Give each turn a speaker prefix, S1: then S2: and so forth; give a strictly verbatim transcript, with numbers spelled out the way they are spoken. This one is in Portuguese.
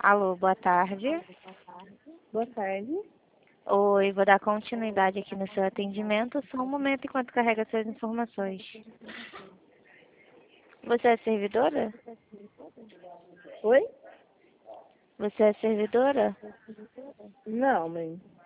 S1: Alô, boa tarde.
S2: Boa tarde.
S1: Oi, vou dar continuidade aqui no seu atendimento. Só um momento enquanto carrega suas informações. Você é servidora?
S2: Oi?
S1: Você é servidora?
S2: Não, mãe.